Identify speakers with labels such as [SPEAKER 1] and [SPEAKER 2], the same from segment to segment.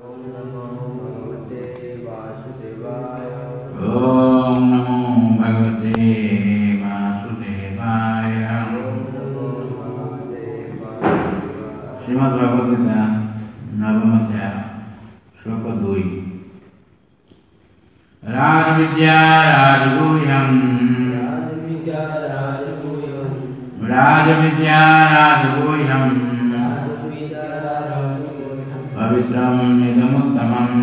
[SPEAKER 1] ओम नमो भगवते वासुदेवाय।
[SPEAKER 2] ओम नमो भगवते वासुदेवाय।
[SPEAKER 1] ओम नमो भगवते वासुदेवाय।
[SPEAKER 2] श्रीमद् भगवद गीता नवम अध्याय श्लोक 2। राजविद्या राजगुह्यम्
[SPEAKER 1] राजविद्या राजगुह्यम्।
[SPEAKER 2] राजविद्या राजगुह्यम्
[SPEAKER 1] राजविद्या राजगुह्यम्।
[SPEAKER 2] पवित्रम् इदमुत्तमम्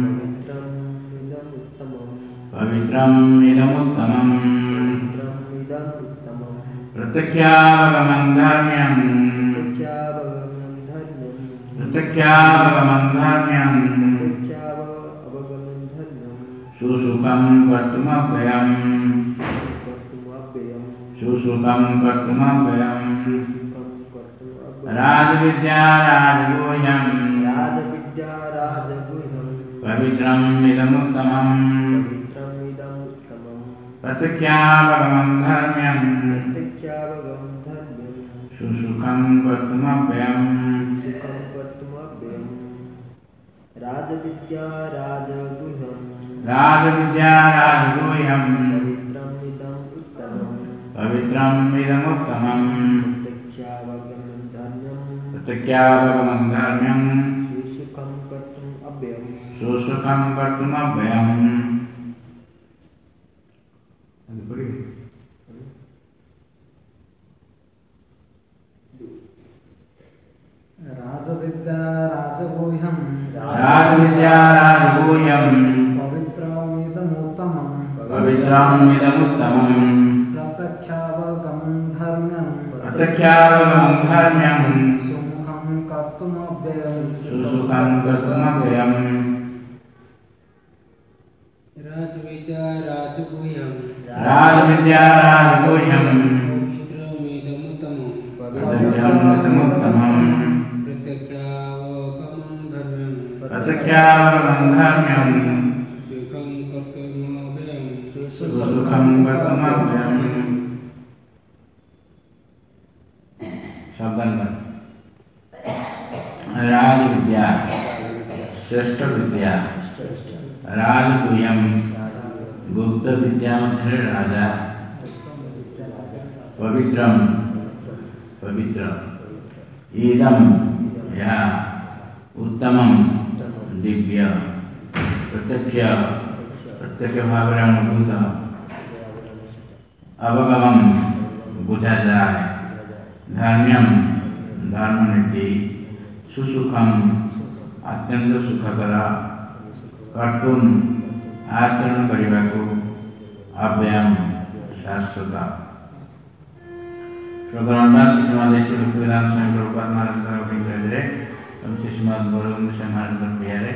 [SPEAKER 1] पवित्रम् इदमुत्तमम्।
[SPEAKER 2] पवित्रम् इदमुत्तमम्
[SPEAKER 1] पवित्रम् इदमुत्तमम्।
[SPEAKER 2] प्रत्यक्षावगमम् धर्म्यम्
[SPEAKER 1] प्रत्यक्षावगमनं धर्म्यम्।
[SPEAKER 2] प्रत्यक्षावगमम् धर्म्यम्
[SPEAKER 1] प्रत्यक्षावगमनं धर्म्यम्।
[SPEAKER 2] सुसुखम् कर्तुमव्ययम्
[SPEAKER 1] कर्तुमव्ययम्।
[SPEAKER 2] सुसुखम् कर्तुमव्ययम्
[SPEAKER 1] सुखं कर्तुमव्ययम्।
[SPEAKER 2] राजविद्या राजगुह्यम्
[SPEAKER 1] राजविद्या राजगुह्यम्।
[SPEAKER 2] पवित्रम् इदमुत्तमम्
[SPEAKER 1] पवित्रम् इदमुत्तमम्।
[SPEAKER 2] प्रत्यक्षावगमम् धर्म्यम्
[SPEAKER 1] प्रत्यक्षावगमनं धर्म्यम्।
[SPEAKER 2] सुसुखम् कर्तुमव्ययम्
[SPEAKER 1] सुखं कर्तुमव्ययम्। राजविद्या राजगुह्यम्।
[SPEAKER 2] राजविद्या राजगुह्यम्
[SPEAKER 1] पवित्रम् इदमुत्तमम्।
[SPEAKER 2] पवित्रम् इदमुत्तमम्
[SPEAKER 1] प्रत्यक्षावगमनं धर्म्यम्।
[SPEAKER 2] प्रत्यक्षावगमम् धर्म्यम्
[SPEAKER 1] सुखं कर्तुमव्ययम्।
[SPEAKER 2] सुसुखम् कर्तुमव्ययम्।
[SPEAKER 3] राजविद्या राजगुह्यम्।
[SPEAKER 2] राजविद्या राजगुह्यम्
[SPEAKER 3] पवित्रमिदमुत्तमम्।
[SPEAKER 2] पवित्रम् इदमुत्तमम्
[SPEAKER 3] प्रत्यक्षावगमनं धर्म्यम्।
[SPEAKER 2] प्रत्यक्षावगमम् धर्म्यम्
[SPEAKER 3] सुमुखं कर्तुमव्ययम्।
[SPEAKER 2] सुसुखम् कर्तुमव्ययम्।
[SPEAKER 4] राजविद्या राजगुह्यम्।
[SPEAKER 2] राजविद्या राजगुह्यम्
[SPEAKER 4] पवित्रमिदमुत्तमम्।
[SPEAKER 2] पवित्रम् इदमुत्तमम्
[SPEAKER 4] प्रत्यक्षावगमनं धर्म्यम्।
[SPEAKER 2] प्रत्यक्षावगमम् धर्म्यम्
[SPEAKER 4] सुखं कर्तुमव्ययम्।
[SPEAKER 2] सुसुखम् कर्तुमव्ययम्। शब्दान्तर। राजविद्या श्रेष्ठ विद्या राजगुह्यम् गुप्त विद्या मध्ये राजा पवित्रम् पवित्र इदम् या उत्तमम् दिव्य प्रत्यक्ष प्रत्यक्ष भावरे अनुभूत अवगमम् बुझा जाए धर्म्यम् धर्मनीति सुसुखम् अत्यंत सुखकर कर्तुम् आचरण करिबाकु अव्ययम् शाश्वत। श्लोकनंबर श्रीमद् श्री भक्तिवेदांत स्वामी प्रभुपाद महाराज द्वारा श्रीमद् गौरवंद स्वामी महाराज प्रियारे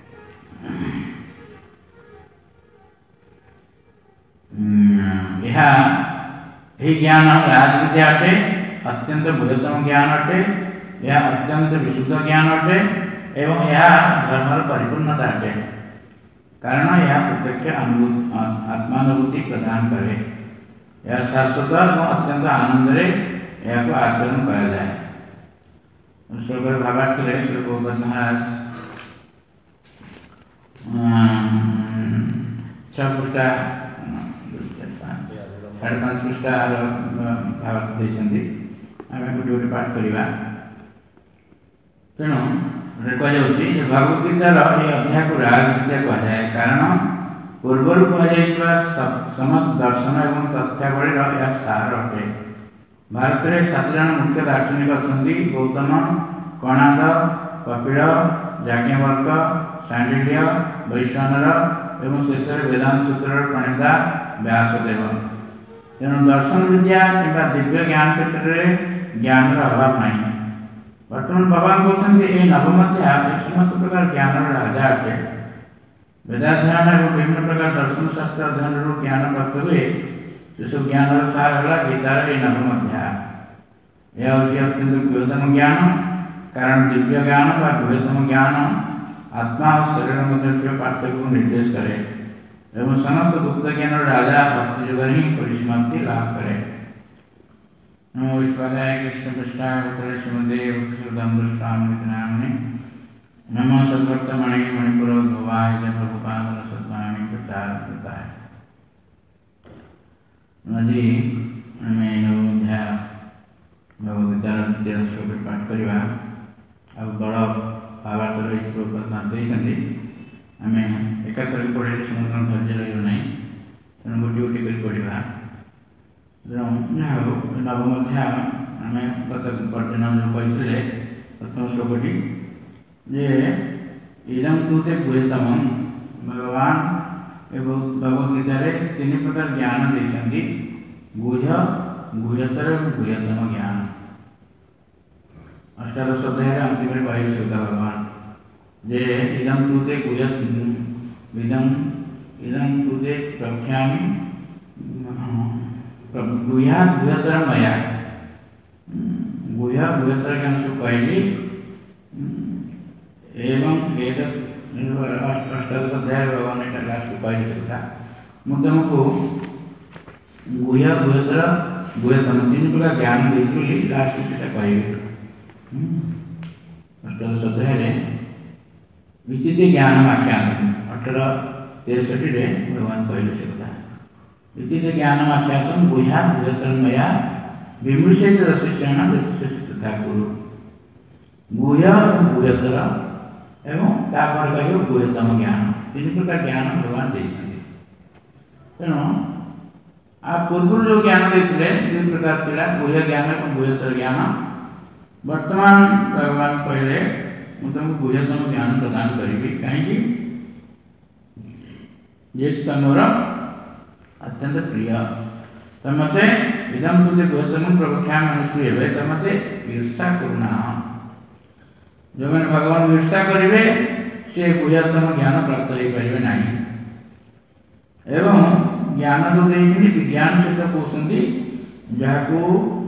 [SPEAKER 2] यह ज्ञान राजविद्या अटे अत्यंत बृहत्तम ज्ञान अटे। यह अत्यंत विशुद्ध ज्ञान अटे एवं यह धर्मर परिपूर्णता अटे कारण यह प्रत्यक्ष आत्मानुभूति प्रदान करे। यह शाश्वत और अत्यंत आनंद रे यह आचरण करा जाए। श्लोक भावार्थ रे श्री प्रभुपाद महाराज 6 पृष्ठा 5.5 पृष्ठा भावार्थ देइछन्ति। आमे गोटे गोटे पाठ करिबा। तेणु कहुच्छी भगवद गीतार ये अध्याय को राजविद्या कहुए कारण पूर्वर कहुआ समस्त दर्शन एवं तथ्यावलीर यह सार अटे। भारत में 7 जन मुख्य दार्शनिक अच्छा गौतम कणाद कपिल याज्ञवल्क सांडिल्य वैश्वानर एवं शेष वेदांत सूत्र प्रणेता व्यासदेव। तेणु दर्शन विद्या कि दिव्य ज्ञान क्षेत्र में ज्ञान अभाव नहीं। बर्तमान भगवान कहते ये नवम अध्याय समस्त प्रकार ज्ञान राजा अटे। वेदाध्ययन और विभिन्न प्रकार दर्शन शास्त्र अध्ययन ज्ञान प्राप्त हुए से सब ज्ञान सार है गीतार ये नवम अध्याय। यह हूँ अत्यंत बृहत्तम ज्ञान कारण दिव्य ज्ञान व बृहत्तम ज्ञान आत्मा और शरीर मध्य पार्थक्य को निर्देश करे एवं समस्त गुप्त ज्ञान राजा भक्ति युग ही परिसमाप्ति लाभ करे। नमो विश्वाय कृष्ण पृष्ठाय श्रीमदे भक्तिवेदांत स्वामी नामने नमो सद्भक्तमणि ଆଜି ଆମେ ନବମଧ୍ୟାୟ ଭଗବଦ୍ଗୀତାର ଦ୍ୱିତୀୟ ଶ୍ଲୋକ ପାଠ କରିବା। ଆଉ ଦଳ ଭାବାର୍ଥର ଏହି ଶ୍ଲୋକ ଦେଇଛନ୍ତି। ଆମେ ଏକାଥରେ ପଢ଼ିଲେ ସମସ୍ତଙ୍କ ଧୈର୍ଯ୍ୟ ରହିବ ନାହିଁ, ତେଣୁ ଗୋଟିଏ ଗୋଟିଏ କରି ପଢ଼ିବା। ତେଣୁ ଯାହା ହେଉ ନବମଧ୍ୟାୟ ଆମେ ଗତ ପରଦିନ ଯେଉଁ କହିଥିଲେ ପ୍ରଥମ ଶ୍ଲୋକଟି ଯେ ଇଦଂ ତୁ ତେ ଗୁହ୍ୟତମଂ, ଭଗବାନ ଏବଂ ଭଗବଦ୍ଗୀତାରେ ତିନି ପ୍ରକାର ଜ୍ଞାନ ଦେଇଛନ୍ତି। ଗୁହ୍ୟ, ଗୁହ୍ୟତର ଏବଂ ଗୁହ୍ୟତମ ଜ୍ଞାନ। ଅଷ୍ଟାଦଶ ଅଧ୍ୟାୟରେ ଅନ୍ତିମରେ କହିଲେ ସୁଧା ଭଗବାନ ଯେ ଇଦଂ ତୁ ତେ ଇଦଂ ତୁ ତେ ପ୍ରଖ୍ୟାମି ଗୁହ୍ୟାତ୍ ଗୁହ୍ୟତର ମୟା। ଗୁହ୍ୟ ଗୁହ୍ୟତର ଜ୍ଞାନ ସବୁ କହିଲି ଏବଂ ଅଷ୍ଟାଦଶ ଅଧ୍ୟାୟରେ ଭଗବାନ ଏଇଟା ଲାଷ୍ଟକୁ କହିଲେ କଥା। ମୁଁ ତୁମକୁ ଗୁହ୍ୟ ଗୁହ୍ୟତର ଗୁହ୍ୟତମ ତିନି ପ୍ରକାର ଜ୍ଞାନ ଦେଇଛି ବୋଲି ଲାଷ୍ଟକୁ ସେଇଟା କହିବି। ଅଷ୍ଟାଦଶ ଅଧ୍ୟାୟରେ ବିଚିତ ଜ୍ଞାନ ଆଖ୍ୟାନ 18:63ରେ ଭଗବାନ କହିଲେ ସେ କଥା। ବିଚିତ ଜ୍ଞାନ ଆଖ୍ୟାତ ଗୁହ୍ୟାତ୍ ଗୁହ୍ୟତର ମୟା ବିମୃଶେତ ଦଶିଷ୍ୟାଣ ତଥା କୁରୁ। ଗୁହ୍ୟ ଗୁହ୍ୟତର ଏବଂ ତାପରେ କହିବ ଗୁହ୍ୟତମ ଜ୍ଞାନ। ତିନି ପ୍ରକାର ଜ୍ଞାନ ଭଗବାନ ଦେଇଛନ୍ତି। ତେଣୁ ପୂର୍ବରୁ ଯେଉଁ ଜ୍ଞାନ ଦେଇଥିଲେ ଦୁଇ ପ୍ରକାର ଥିଲା, ଗୁହ୍ୟ ଜ୍ଞାନ ଏବଂ ଗୁହ୍ୟତର ଜ୍ଞାନ। ବର୍ତ୍ତମାନ ଭଗବାନ କହିଲେ ମୁଁ ତୁମକୁ ଗୁହ୍ୟତମ ଜ୍ଞାନ ପ୍ରଦାନ କରିବି। କାହିଁକି? ଯେହେତୁ ତମର ଅତ୍ୟନ୍ତ ପ୍ରିୟ। ତମତେ ଇଦଂ ତୁ ତେ ଗୁହ୍ୟତମ ପ୍ରବକ୍ଷ୍ୟାମି ଅନୁସୂୟବେ ତମତେ ଈର୍ଷା କରୁନାହ। ଯେଉଁମାନେ ଭଗବାନ ଈର୍ଷା କରିବେ ସେ ଗୁହ୍ୟତମ ଜ୍ଞାନ ପ୍ରାପ୍ତ ହୋଇପାରିବେ ନାହିଁ। ଏବଂ ଜ୍ଞାନ ଯେଉଁ ଦେଇଛନ୍ତି ବିଜ୍ଞାନ ସହିତ କହୁଛନ୍ତି ଯାହାକୁ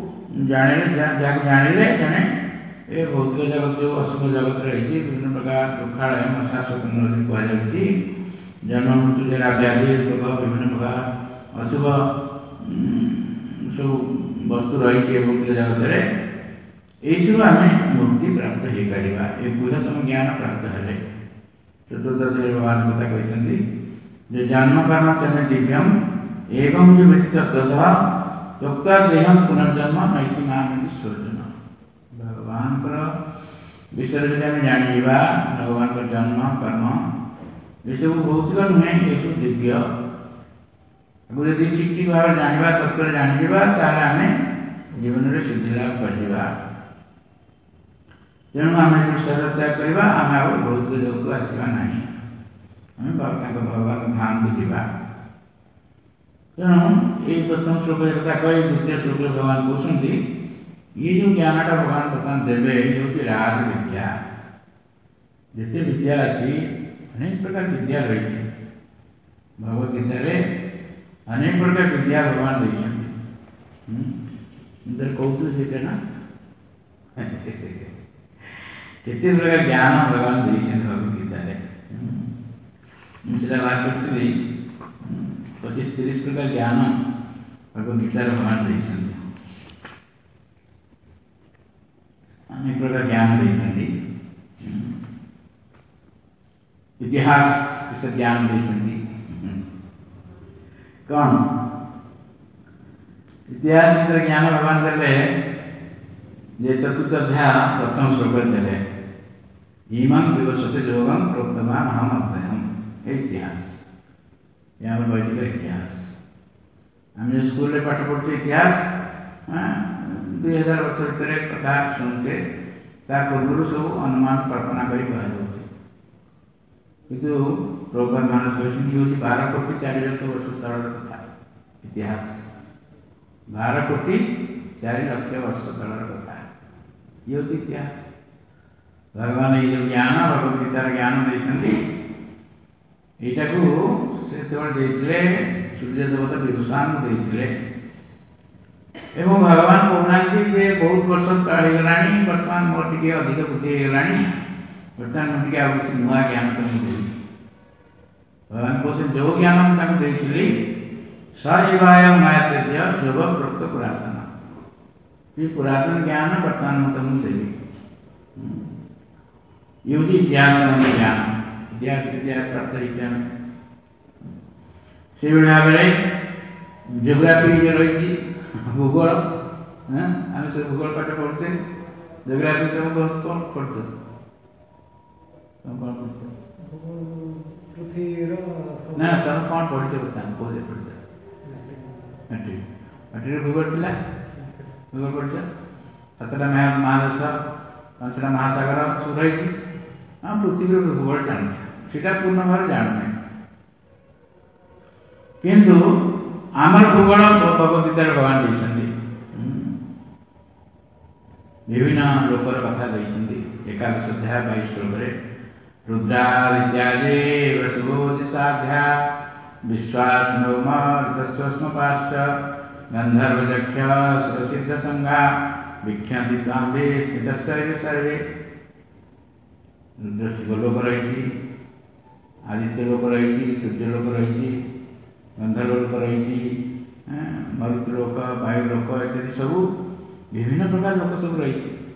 [SPEAKER 2] ଜାଣିଲେ ଜଣେ ଏ ଭୌତିକ ଜଗତ ଯେଉଁ ଅଶୁଭ ଜଗତ ରହିଛି, ବିଭିନ୍ନ ପ୍ରକାର ଦୁଃଖାଳୟ ମଶାଶୋକନରେ କୁହାଯାଉଛି, ଜନ୍ମ ମୃତ୍ୟୁ ଜରା ବ୍ୟାଧି ରୋଗ ବିଭିନ୍ନ ପ୍ରକାର ଅଶୁଭ ସବୁ ବସ୍ତୁ ରହିଛି ଏ ଭୌତିକ ଜଗତରେ, ଏଇଥିରୁ ଆମେ ମୁକ୍ତି ପ୍ରାପ୍ତ ହୋଇପାରିବା ଏ ଗୁହ୍ୟତମ ଜ୍ଞାନ ପ୍ରାପ୍ତ ହେଲେ। ଚତୁର୍ଦ୍ଦଶରେ ଭଗବାନ କଥା କହିଛନ୍ତି ଯେ ଜନ୍ମ କର୍ମ ଚମେ ଦିବ୍ୟମ ଏବଂ ଯେ ବ୍ୟତୀତ ତତଃ ତ୍ୟକ୍ତ୍ୱା ଦେହଂ ପୁନର୍ଜନ୍ମ ନୈତି ମାମେତି ସ୍ୱର୍ଜନ। ଭଗବାନଙ୍କର ବିଷୟରେ ଯଦି ଆମେ ଜାଣିଯିବା, ଭଗବାନଙ୍କର ଜନ୍ମ କର୍ମ ଏସବୁ ଭୌତିକ ନୁହେଁ, ଏସବୁ ଦିବ୍ୟ। ତାକୁ ଯଦି ଠିକ୍ ଠିକ୍ ଭାବରେ ଜାଣିବା, ତତ୍ତ୍ୱରେ ଜାଣିଯିବା, ତାହେଲେ ଆମେ ଜୀବନରେ ସିଦ୍ଧି ଲାଭ କରିଯିବା। ତେଣୁ ଆମେ ଯଦି ଶରୀର ତ୍ୟାଗ କରିବା, ଆମେ ଆଉ ଭୌତିକ ଜଗତକୁ ଆସିବା ନାହିଁ, ଆମେ ତାଙ୍କ ଭଗବାନ ଧାମକୁ ଯିବା। ତେଣୁ ଏଇ ପ୍ରଥମ ଶ୍ଲୋକରେ କଥା କହି ଦ୍ୱିତୀୟ ଶ୍ଲୋକରେ ଭଗବାନ କହୁଛନ୍ତି ଇଏ ଯେଉଁ ଜ୍ଞାନଟା ଭଗବାନ ବର୍ତ୍ତମାନ ଦେବେ ଇଏ ହେଉଛି ରାଜ ବିଦ୍ୟା। ଯେତେ ବିଦ୍ୟା ଅଛି, ଅନେକ ପ୍ରକାର ବିଦ୍ୟା ରହିଛି ଭଗବଦ୍ଗୀତାରେ, ଅନେକ ପ୍ରକାର ବିଦ୍ୟା ଭଗବାନ ଦେଇଛନ୍ତି। କହୁଥିଲି ସେଇଟା ନା କେତେ ପ୍ରକାର ଜ୍ଞାନ ଭଗବାନ ଦେଇଛନ୍ତି ଭଗବଦ୍ଗୀତାରେ। ମୁଁ ସେଇଟା ବାହାର କରିଥିଲି 25-30 ପ୍ରକାର ଜ୍ଞାନ ଭଗବଦ୍ଗୀତାରେ ଭଗବାନ ଦେଇଛନ୍ତି। ଅନେକ ପ୍ରକାର ଜ୍ଞାନ ଦେଇଛନ୍ତି। ଇତିହାସ ବିଷୟରେ ଜ୍ଞାନ ଦେଇଛନ୍ତି। କ'ଣ ଇତିହାସ ଭିତରେ ଜ୍ଞାନ ଭଗବାନ ଦେଲେ ଯେ ଚତୁର୍ଥ ଅଧ୍ୟାୟ ପ୍ରଥମ ଶ୍ଲୋକରେ ଦେଲେ ଇମଂ ବିବସତି ଯୋଗଂ ପ୍ରୋକ୍ତବାନ ଅହଂ ଅବ୍ୟୟମ୍। ଏ ଇତିହାସ, ଏ ଆମର ବୈଦିକ ଇତିହାସ। ଆମେ ଯେଉଁ ସ୍କୁଲରେ ପାଠ ପଢ଼ୁଛେ ଇତିହାସ 2000 ବର୍ଷ ଭିତରେ କଥା ଶୁଣୁଛେ, ତା ପୂର୍ବରୁ ସବୁ ଅନୁମାନ କଳ୍ପନା କରି କୁହାଯାଉଛି। କିନ୍ତୁ ପ୍ରଭୁପାଦ ମହାରାଜ କହିଛନ୍ତି ହେଉଛି 12 କୋଟି 4 ଲକ୍ଷ ବର୍ଷ ତଳର କଥା ଇତିହାସ। 12 କୋଟି 4 ଲକ୍ଷ ବର୍ଷ ତଳର କଥା ଇଏ ହେଉଛି ଇତିହାସ। ଭଗବାନ ଏଇ ଯେଉଁ ଜ୍ଞାନ ଭଗବଦ୍ଗୀତାର ଜ୍ଞାନ ଦେଇଛନ୍ତି, ଏଇଟାକୁ ସେତେବେଳେ ଦେଇଥିଲେ ସୂର୍ଯ୍ୟ ଦେବତା ବିଭୂଷଣଙ୍କୁ ଦେଇଥିଲେ। ଏବଂ ଭଗବାନ କହୁନାହାନ୍ତି ଯେ ବହୁତ ବର୍ଷ ହେଇଗଲାଣି, ବର୍ତ୍ତମାନ ମୋର ଟିକେ ଅଧିକ ବୁଦ୍ଧି ହେଇଗଲାଣି, ବର୍ତ୍ତମାନ ମୁଁ ଟିକେ ଆଉ କିଛି ନୂଆ ଜ୍ଞାନ ତମକୁ ଦେବି। ଭଗବାନ କହୁଛନ୍ତି ଯେଉଁ ଜ୍ଞାନ ମୁଁ ତାଙ୍କୁ ଦେଇଥିଲି ସ ଏବାୟ ମାୟାତେଜ୍ୟ ଯୋଗ ପ୍ରୋକ୍ତ ପୁରାତନ, ଏ ପୁରାତନ ଜ୍ଞାନ ବର୍ତ୍ତମାନ ମୁଁ ତମକୁ ଦେବି। ଇଏ ହେଉଛି ଇତିହାସ ଜ୍ଞାନ। ଇତିହାସ ପ୍ରାପ୍ତ ହେଇଛି ଆମେ। ସେହିଭଳି ଭାବରେ जियोग्राफी ये रही भूगोल आम से भूगोल पाठ पढ़ुचे जियोग्राफी तुम कौन पढ़ुच तुम कौन पढ़ुच ना तुम कौन पढ़ुच बता कौन पढ़ुच मैट्रिक भूगोल थिला भूगोल पढ़ुच 7टा महादेश 5टा महासागर सब रही आम पृथ्वी भूगोल जान सीटा पूर्ण भाव जान किंतु आमर भूगोल भगवद्गीतार भगवान देइछन्ति विभिन्न लोकर कथा देइछन्ति 11 अध्याय 22 श्लोकरे रुद्रादित्याजे वसुबोधिसाध्या विश्वासनोमर्तस्वस्मपाश्च गन्धर्वजक्ष सुरसिद्धसंघा विख्याति ताम्बे स्मितश्चर्य सर्वे रुद्र शिवलोक रही आदित्य लोक रही सूर्यलोक रही गंधर्वलोक रही मरुतलोक वायुलोक इत्यादि सब विभिन्न प्रकार लोक सब रही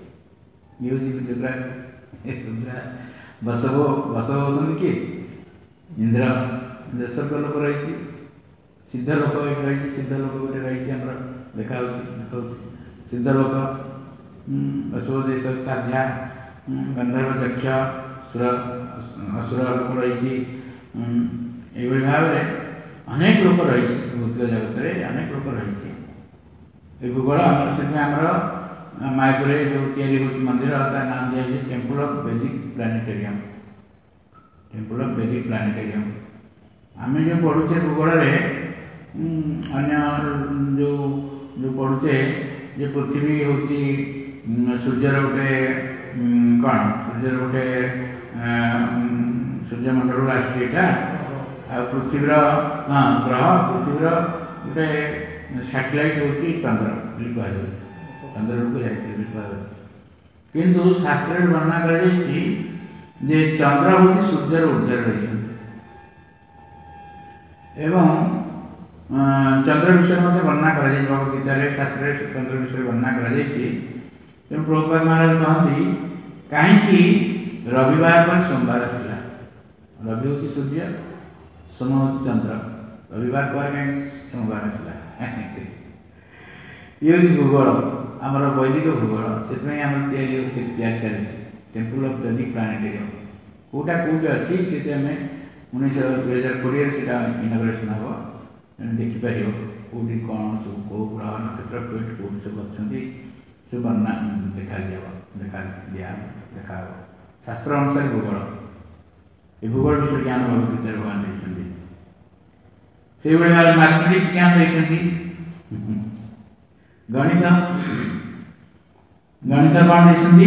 [SPEAKER 2] बसव बसव किए इंद्र स्वर्गलोक रही सिद्धलोक रही सिद्धलोक गोटे रही देखा सिद्धलोक बसव देश साध्या गंधर्व दक्ष सुर असुर लोक रही भाव में अनेक लोक रही भौतिक जगत में अनेक लोक रही भूगोल से आमर मायापुर जो तैयारी हो मंदिर तार नाम दिया टेम्पल ऑफ वैदिक प्लानेटेरियम टेम्पल ऑफ वैदिक प्लानेटेरियम आम जो पढ़ुचे भूगोल अन्य जो जो पढ़ुचे जे पृथ्वी हूँ सूर्यर गोटे कौन सूर्यर गोटे सूर्यमंडल आसटा आ पृथ्वीर हाँ ग्रह पृथ्वीर गोटे सैटेलाइट हूँ चंद्र बोली कह चंद्र को जाए किंतु शास्त्र वर्णना कर चंद्र हूँ सूर्यर ऊर्जा रही एवं चंद्र विषय वर्णना कर भगवद्गीता शास्त्र चंद्र विषय वर्णना कर प्रभुपाद महाराज कहती कहीं रविवार पर सोमवार आसला रवि हूँ सूर्य सोम हूँ चंद्र रविवार पर कहीं सोमवार आसला ये हूँ भूगोल आमर वैदिक भूगोल से तैयारी चलती टेम्पल ऑफ वैदिक प्लानेटेरियम कौटा कौटे अच्छी से आम 2020 से इनॉग्रेशन हम देखिपर कौटी कौन सब कौ ग्रह नक्षत्र कौटी कौटी सब अच्छा से वर्णना देखा शास्त्र अनुसार भूगोल ये भूगोल विषय ज्ञान भगवद्गीता भगवान देते से भाव मैथमेटिक्स ज्ञान देते गणित गणित कौन देते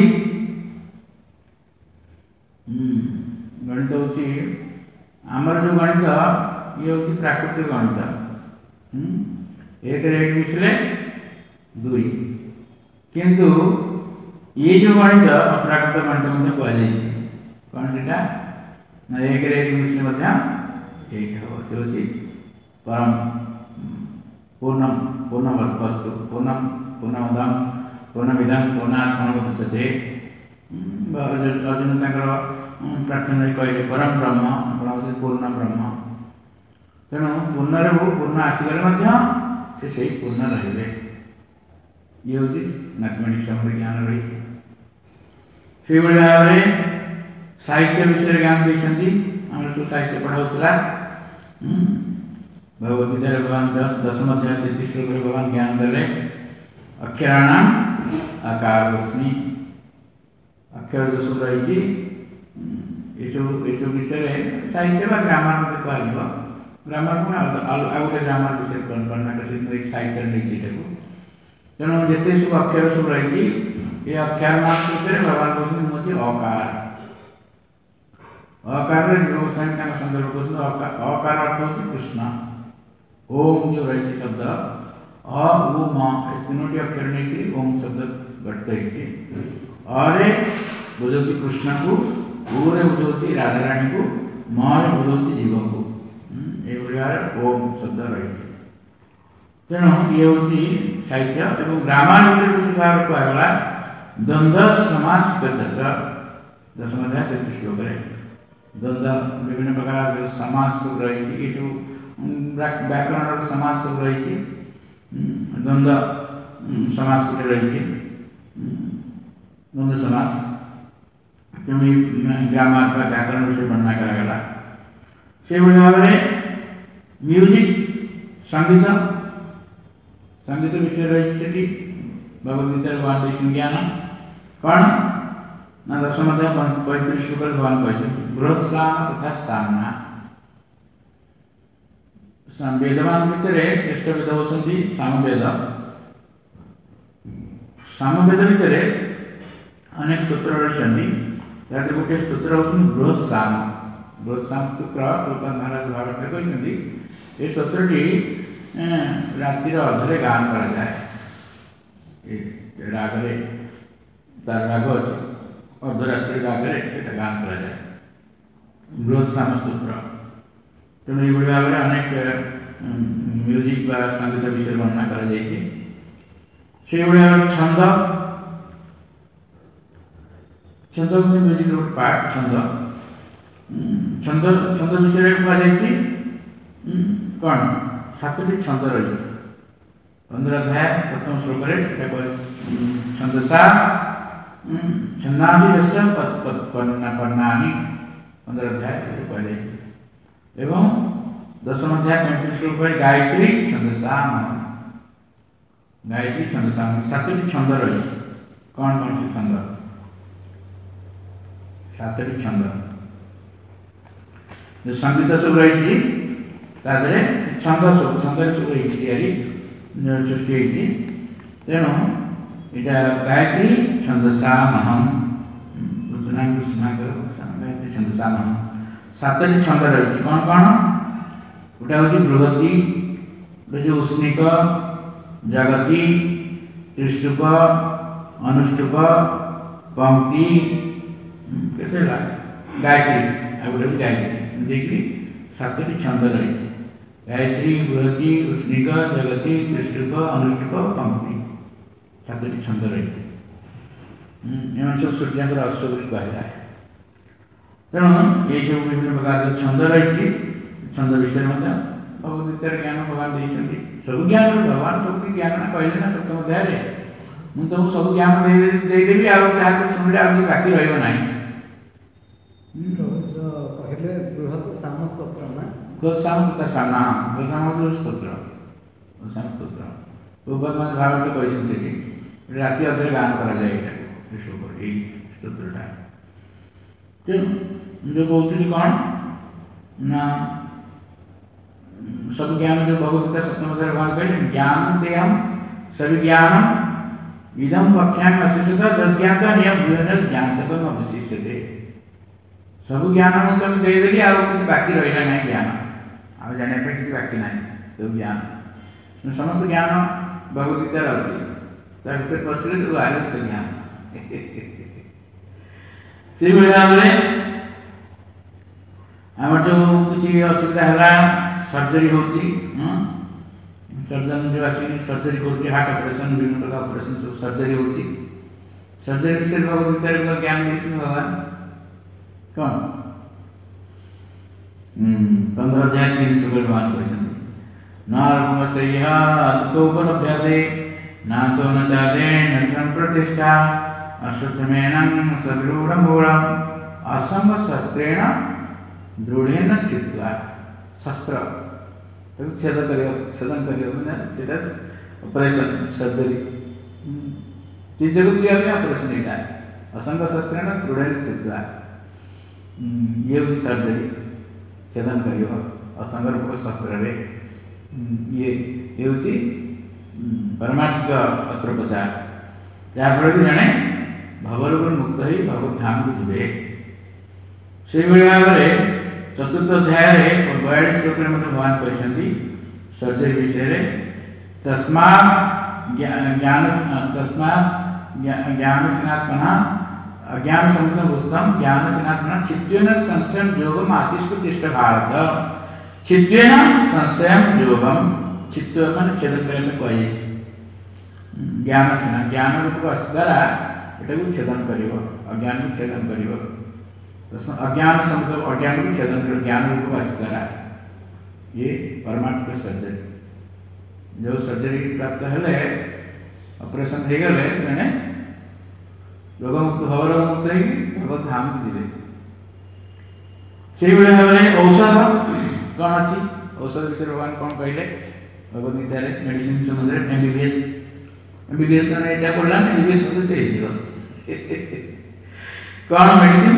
[SPEAKER 2] गणित हूँ आमर जो गणित ये हूँ प्राकृतिक गणित 1 + 1 मिसले 2 किंतु ये जो गणित अप्राकृत गणित मध्य कहुई कौन से 1 + 1 मिसले एक हम से हूँ परम पूर्णम पूर्णम वस्तु पूर्णम पूर्णमदम पूर्णमिदम पूर्णात् पूर्णमुदच्यते अर्जुन प्रार्थना कहले परम ब्रह्म पूर्ण ब्रह्म तेणु पूर्ण पूर्ण आसगले से पूर्ण रे ये हूँ मैथमेटिक्स ज्ञान रही से भाव में साहित्य विषय ज्ञान देते आम सब साहित्य पढ़ाऊला भगवद्गीता भगवान 10 अध्याय 33 श्लोक भगवान ज्ञान देले अक्षराणाम आकारस्मि अक्षर जो सब रही ये सब विषय साहित्य ग्रामर मत कह ग्रामर को गोटे ग्रामर विषय वर्णना कर साहित्य नहीं तेणु जिते सब अक्षर सब रही ये अक्षर भितर भगवान कहते मुझे अकार अकार गोस्वामी संदर्भ कहते अकार अर्थ हूँ कृष्ण ओम जो रही शब्द अ उ म तीनोटी अक्षर नहीं ओम शब्द गठित होती अरे बुझाऊँ कृष्ण को ऊरे बुझाऊँ राधाराणी को मरे बुझाऊँ जीव को ये ओम शब्द रही तेणु ये हूँ साहित्य और ग्रामर विषय विशेष भाव कहगला द्वंद्व समास 10 अध्याय 33 श्लोक द्वंद्व विभिन्न प्रकार समास सब रही ये सब व्याकरण समास सब रही द्वंद्व समास गोटे रही द्वंद्व समास तेणु ग्रामार का व्याकरण विषय वर्णना करागला से भाव में म्यूजिक संगीत संगीत विषय रही भगवदगीता भगवान ज्ञान कौन ना दशम अध्याय 35 श्लोक भगवान कहते बृहस्साम तथा सामना वेदवान भितर श्रेष्ठ वेद होती सामवेद सामवेद भितर अनेक स्तोत्र रही गोटे स्तोत्र होती बृहस्साम स्तोत्र प्रभुपाद महाराज भागवत कहते ये स्तोत्रटी रातिर अधरे गान करा जाए रागरे तार राग अच्छे अर्धरात्रि रागरे गान करा जाए बृहस्साम स्तोत्र तेणु ये भाव में अनेक म्यूजिक व संगीत विषय वर्णना करा जाए भाव छंद छंद म्यूजिक रोड पार्ट छंद छंद छंद विषय कहुई कौन 7टी छंद रही 15 अध्याय प्रथम श्लोक छंदसा छन्नासी पर्णानी 15 अध्याय कहुई एवं दशम अध्याय 35 श्लोक गायत्री छंदसा गायत्री छंदसा 7टी छंद रही कौन कौन सी छंद 7टी छंद जो संगीत सब रही छंद सब छंद सब सृष्टि तेणु यहाँ गायत्री छंदसामहम गायत्री छंदसामहम 7टी छंद रही कौन कौन गोटे हूँ बृहति गोटे उष्णिक जगति त्रिष्टुप अनुष्टुप पंक्ति गायत्री गोटे गायत्री देखिए 7टी छंद रही गायत्री बृहति उष्णिक जगति त्रिष्टुप अनुष्टुप पंक्ति 7टी छंद रही एम सब सूर्य अश्व कहुए तेणु ये सब विभिन्न प्रकार छंद रही छंद विषय भगवदगीतार ज्ञान भगवान देते सब ज्ञान भगवान सब ज्ञान कहले ना सप्तम अध्याय मुझे तुमको सब ज्ञान देदेवी आप शुणिले आगे बाकी रहा
[SPEAKER 3] कहले बृहत साम स्तोत्र ना
[SPEAKER 2] गोसाम तथा सामना गोसाम स्तोत्र गोसाम स्तोत्र भगवान मान भागवत कहते राति अधरे गान करा जाए स्तोत्रटा जो कहती कौन ना सब ज्ञान जो भगवदगीता सप्तम अध्याय भगवान कहते ज्ञान देहम सभी ज्ञान इदम वक्ष्यामि अशिष्यता तज्ञाता नियम ज्ञातकम अवशिष्यते सब ज्ञान मैं तुम देदेली आ बाकी रहा ना ज्ञान आ जाना कि बाकी ना सब ज्ञान समस्त ज्ञान भगवदगीतार अच्छे पशुरे सब आयुष ज्ञान से भाव में आम जो किसी असुविधा है सर्जरी होती सर्जन जो आसिक सर्जरी कर हार्ट ऑपरेशन विभिन्न प्रकार ऑपरेशन सब सर्जरी होती सर्जरी विषय भगवदगीतार ज्ञान देते भगवान कौन 15 अध्याय 3 श्लोक भगवान कहते नारकुमसह्योपलभ्यते नातो न चाले न संप्रतिष्ठा अश्वत्थमेनं सविरूढमूलम् असंगशस्त्रेण दृढ़ेन चित्वा शस्त्र छेदन करियो ऑपरेशन सर्जरी चीज जगत भी अपने ऑपरेशन होता है असंग शस्त्रेण दृढ़ेन चित्वा ये हूँ सर्जरी छेदन करियो असंग रूप शस्त्र ये हूँ परमार्थिक अस्त्रोपचार जहाँफल कि जड़े भवरूप मुक्त हो भगवत धाम को जीवे से भाव में चतुर्थ अध्याय 42 श्लोक में भगवान कहते सर्जरी विषय तस्मा ज्ञान ज्ञानसिनात्मना अज्ञान समुद्रम ज्ञान सिनात्मना छिद्वेन संशयम योगम आतिष्ठ भारत छिद्वेन संशयम योगम छिद्व मान छेदन करने में कही ज्ञान सिना ज्ञान रूप द्वारा एटा को छेदन कर अज्ञान को छेदन कर अज्ञान समुद्र अज्ञान को छेदन कर ज्ञान रूप द्वारा ये परमार्थ सर्जरी जो सर्जरी प्राप्त हेले ऑपरेशन हो गले मैंने रोगमुक्त भवरोगमुक्त भगवत धाम को जीवे से भाव में औषध कौन अच्छी औषध विषय भगवान कौन कहले भगवत गीता मेडिसिन समुद्र एमबीबीएस मैंने यहाँ पढ़ला एमबीबीएस मतलब से कौन मेडिसिन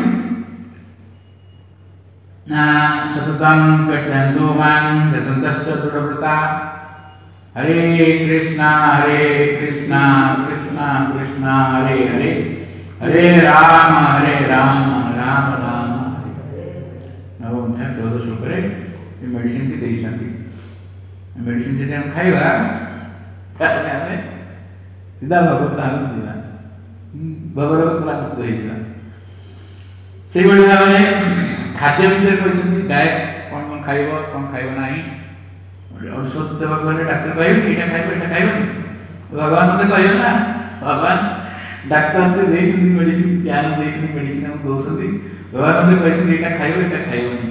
[SPEAKER 2] सततम कट्यंतुमान जतंतश्च दृढ़व्रता हरे कृष्णा कृष्णा कृष्णा हरे हरे हरे राम राम राम नवम अध्याय 14 श्लोक रे मेडिसिन की देइछंती मेडिसिन जे हम खाइबा ताले हमें सीधा भगवत धाम जीवा भवरोग प्राप्त होइबा से बड़ी भाव में खाद्य विषय कहते डाएट कौन कौन खाइब नहीं औषध देवा कहले डाक्टर कहबे एटा खाइब भगवान मते कहयो ना भगवान डाक्टर से देइछन मेडिसिन ज्ञान देइछन मेडिसिन हम दोसदी भगवान मते कहछन एटा खाइबनी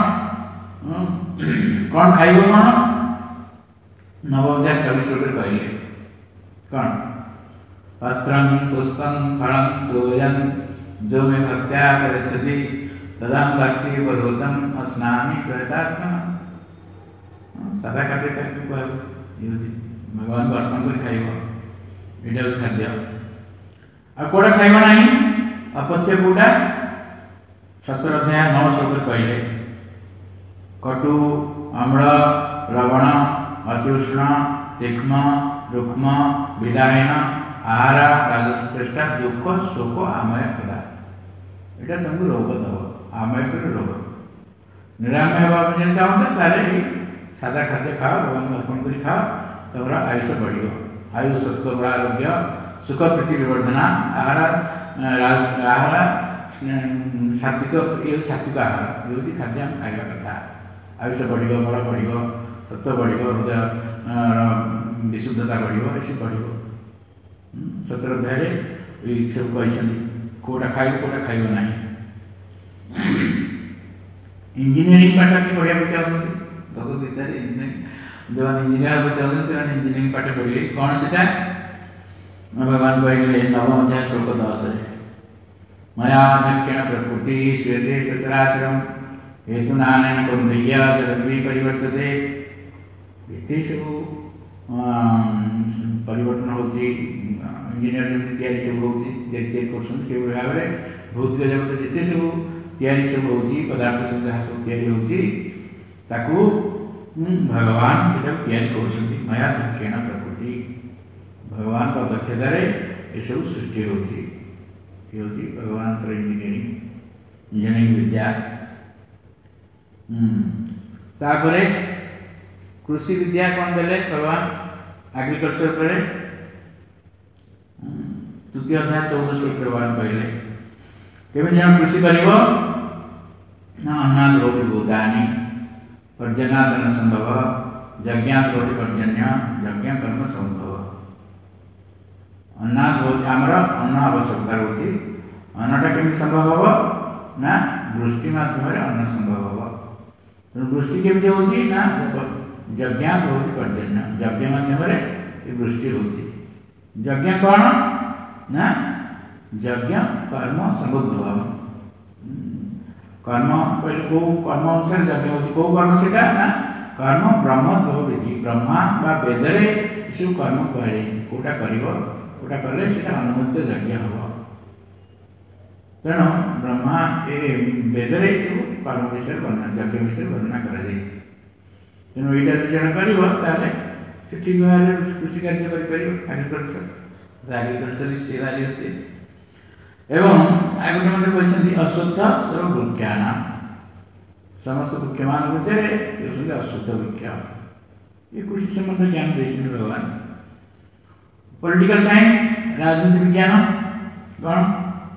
[SPEAKER 2] कौन खाइब कौन नवम अध्याय 26 श्लोक रे कहले कौन पत्रं पुष्पं फलं तोयं जो में भक्त्या प्रयच्छति तदा भक्ति पर्वतम अस्नामि प्रयतात्मा सदा खाते करके भगवान को अर्पण कर खाइब एटा खाद्य आ कोड़ा खाइब नहीं अपत्य कोड़ा 17 अध्याय 9 श्लोक कहले कटु अम्ल लवण अत्युष्ण तीक्ष्ण रुक्म विदायन आहार राजश्रेष्ठ दुख शोक आमय पदा एटा तुमको रोग दब आमय कर रोग निरामय हवा में चाहते तारे सादा खाद्य खाओ भगवान को अर्पण कर खाओ तुम्हारा आयुष बढ़ियो आयु सत्व आरोग्य सुख प्रीति विवर्धना आहार आहार सात्विक ये सात्विक आहार जो खाद्य हम खाइबा कथा आयुष बढ़ियो बल बढ़ियो सत्व बढ़ियो हृदय विशुद्धता बढ़ियो ऐसे बढ़ियो 17 अध्याय सब कहते कोटा खाइब ना इंजीनियरिंग पाठ की पढ़िया को चाहते भगवत गीता इंजीनियरिंग जो इंजीनियर को चाहते से इंजीनियरिंग पाठ पढ़िए कौन से भगवान कहले नवम अध्याय श्लोक 10 मयाध्यक्षेण प्रकृति श्वेते सचराचरम हेतुनानेन कौन्तेय जगद्वि परिवर्तते एते सब परिवर्तन होती इंजीनियर तैयारी सब होती से भाव में भौतिक जगत जिते सब तैयारी सब होती पदार्थ सब जहाँ सब तैयारी होती ताकू भगवान से तैयारी कर मया दक्षेण प्रकृति भगवान का दक्षतार ये सब सृष्टि होती भगवान इंजीनियरिंग विद्या तापर कृषि विद्या कौन देले भगवान एग्रीकल्चर पर तृतीय अध्याय 14 श्लोक भगवान कहले केवल जन कृषि करिव ना अन्नाद भवति भूतानि पर्जनादन संभव यज्ञात भवति पर्जन्य यज्ञ कर्म संभव अन्नाद भवति हमरा अन्न आवश्यकता होती अन्नटा केमि संभव हबो ना वृष्टि माध्यम अन्न संभव हबो वृष्टि केमि होती ना यज्ञात होती पर्जन्य यज्ञ माध्यम वृष्टि होती यज्ञ कौन ना यज्ञ कर्म समुद्भव कर्म पहले को कर्म अनुसार यज्ञ होती को कर्म से ना कर्म ब्रह्म विधि ब्रह्मा बा वेदरे सब कर्म कहे कोटा कोटा कले से अनुमत यज्ञ हम तेणु ब्रह्मा ये वेदरे सब कर्म विषय वर्णना यज्ञ विषय वर्णना कर तेणु यहाँ कर ठीक भाव कृषि कार्य एग्रीकल्चर एग्रीकल्चर एवं आगे मत कहते अश्वत्थ सर्व वृक्षाण समस्त वृक्ष मान भितर अश्वत्थ वृक्ष ये कृषि संबंध ज्ञान देते भगवान पॉलिटिकल साइंस राजनीति विज्ञान कौन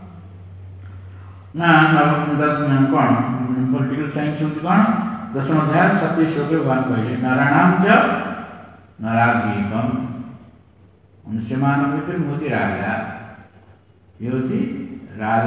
[SPEAKER 2] ना कौन पॉलिटिकल साइंस होती कौन 10 अध्याय 27 श्लोक भगवान कहले नारायणाम च नराधीकम उनसे मानव मोदी राजा ये होती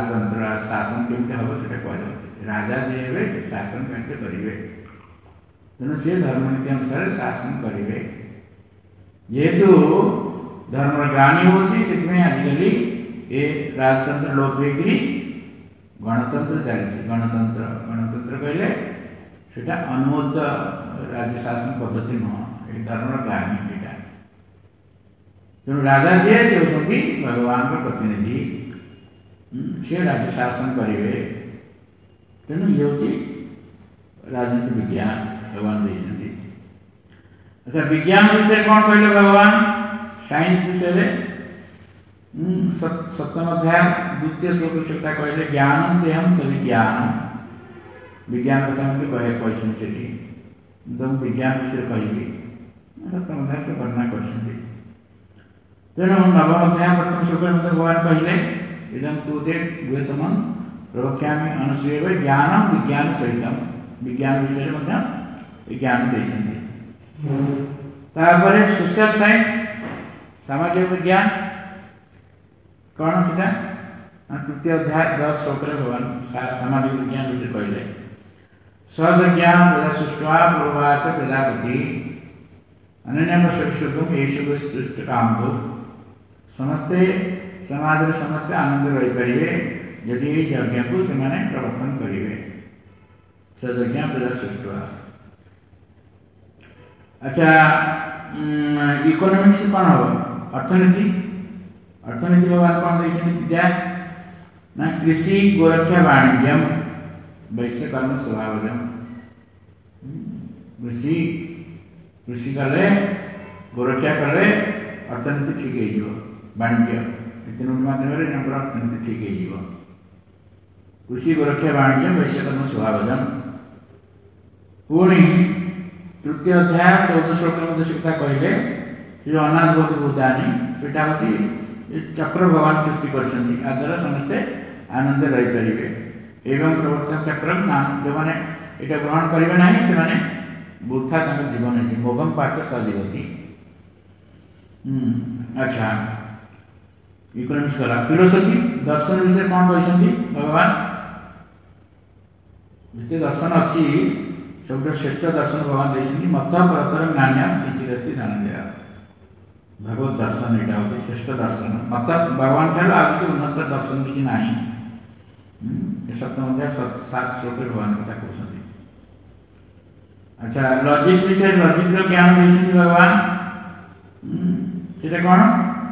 [SPEAKER 2] राजतंत्र शासन केमती हम से कह राजा जी हे शासन केमती करेंगे तेणु सी धर्मनीति अनुसार शासन करेंगे। जेहेतु धर्म ग्लानि होती आजिकल ये राजतंत्र लोप होकर गणतंत्र चलती। गणतंत्र गणतंत्र कहले सेटा अनुमोदित राज्य शासन पद्धति नुह, ये धर्म ग्लानि यहाँ। तेणु राजा जी से होती भगवान का प्रतिनिधि, सी राज्य शासन करेंगे। तेणु ये हूँ राजनीति विज्ञान भगवान देते। अच्छा, विज्ञान विषय कौन कहले भगवान? साइंस विषय सप्तम अध्याय द्वितीय श्लोक शिक्षा कहले ज्ञानम देहम सविज्ञान। विज्ञान कथा कहते विज्ञान विषय कहि सप्तम अध्याय से वर्णना कर। तेणु नवम अध्याय प्रथम श्लोक भगवान कहले इदम तु ते गुह्यतम प्रवक्ष्यामि अनुसूयव ज्ञानम विज्ञान सहित। विज्ञान विषय ज्ञान देते। तापर सोशल साइंस सामाजिक विज्ञान कौन सीटा तृतीय अध्याय 10 श्लोक भगवान सामाजिक विज्ञान विषय कहले सहज ज्ञान प्रजा सृष्टवा पूर्वाच प्रजापति अनन्य सृष्टुम येषु सृष्ट काम दो। समस्ते समाज समस्ते आनंद रही पारे यदि यज्ञ को से प्रवर्तन करेंगे। सहज ज्ञान प्रजा सृष्टवा। अच्छा, इकोनॉमिक्स कौन हम? अर्थनीति। अर्थनीति भगवान कौन देखते विद्या ना कृषि गोरक्षा वाणिज्यम वैश्य कर्म स्वभावजम। कृषि कृषि कले गोरक्षा कले अर्थनीति ठीक हो, वाणिज्य तीन माध्यम अर्थनीति ठीक हो। कृषि गोरक्षा वाणिज्यम वैश्य कर्म स्वभावजम। पुणी तृतीय अध्याय 14 श्लोक मध्य शिक्षा कहले जो अनाथ बहुत भूतानी सेटा होती चक्र भगवान सृष्टि करछन्ती। आदर समस्ते आनंद रही पारे एवं प्रवर्तन चक्र नाम जो मैंने यहाँ ग्रहण करेंगे ना से मैंने वृथा जीवन है मोगम पाठ सजीवती। अच्छा, इकोनॉमिक्स कला। फिलोसफी दर्शन विषय कौन कहते भगवान? जिते दर्शन अच्छी सब श्रेष्ठ दर्शन भगवान देखते मत परतर ज्ञान नीति ध्यान दिया। भगवत दर्शन यहाँ होती श्रेष्ठ दर्शन। मत भगवान ठार आगे उन्नत दर्शन किसी ना। सप्तम अध्याय 7 श्लोक भगवान कथा कहते। अच्छा, लॉजिक विषय लॉजिक ज्ञान देखते भगवान से कौन?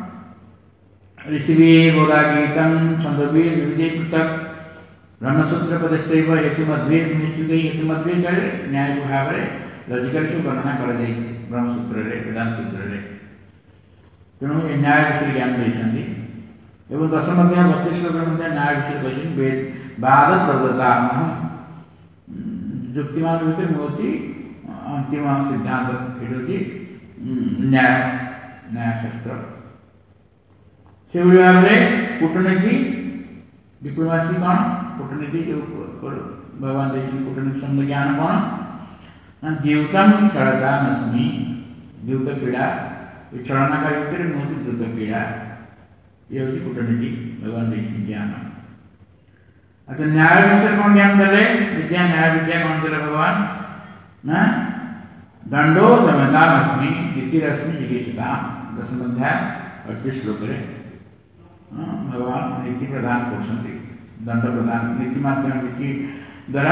[SPEAKER 2] ऋषिवी बोधा गीतम छंदवी विविधि पृथक ब्रह्मसूत्र पदस्व हेतु मध्य निश्चित हेतु मध्य न्याय भाव लॉजिकल सब वर्णना कर ब्रह्मसूत्र वेदांत सूत्र। तेणु न्याय विषय ज्ञान देते। एवं दशम अध्याय 32 श्लोक न्याय विषय कहते वाद प्रदत्ता युक्तिमान भितर मुझे अंतिम सिद्धांत ये न्याय न्यायशास्त्र। से भाव में कूटनीति डिप्लोमेसी कौन? कूटनीति जो भगवान देखते कूटनीति संबंध ज्ञान कौन? द्यूतम छड़ता नस्मी। द्यूत क्रीड़ा छलनाकारी भितर मुझे द्रुत क्रीड़ा ये हूँ कूटनीति भगवान देखते ज्ञान। अच्छा, न्याय विषय कौन ज्ञान देले? विद्या न्याय विद्या कौन देले भगवान ना? दंडो दमतामस्मि नीतिरस्मि जिगीषिता। दशम अध्याय 38 श्लोक भगवान नीति प्रदान कर दंड प्रदान नीति माध्यम नीति द्वारा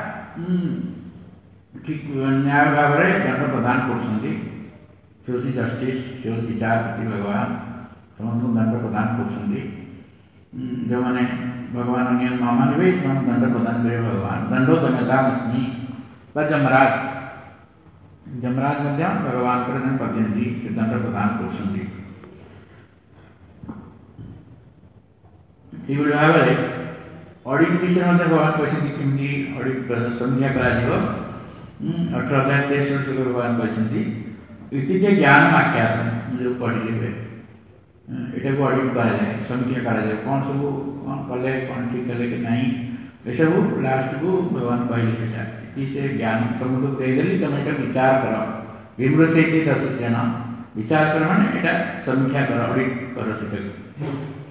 [SPEAKER 2] ठीक न्याय भाव में दंड प्रदान कर जस्टिस से विचारपति भगवान समस्त दंड प्रदान कर जो मैंने भगवान नियम न मानवे दंड प्रदान करे भगवान। दंडो दमतामस्मि जमराज जमराज भगवान प्रतिनिधि से दंड प्रदान कर भाव में ऑडिट विषय भगवान कहते कमी ऑडिट समीक्षा कर 18 अध्याय 23 श्लोक भगवान कहते इति ज्ञान आख्यात जो पढ़ले हुए यहाँ को ऑडिट कराए समीक्षा कराए कौन सब कौन कले कौन ठीक कले कि नहीं ये सब लास्ट को भगवान कहले से ज्ञान समूह देदेली तुम यहाँ विचार कर विमृशे दशजन विचार कर मैंने यहाँ समीक्षा कर ऑडिट कर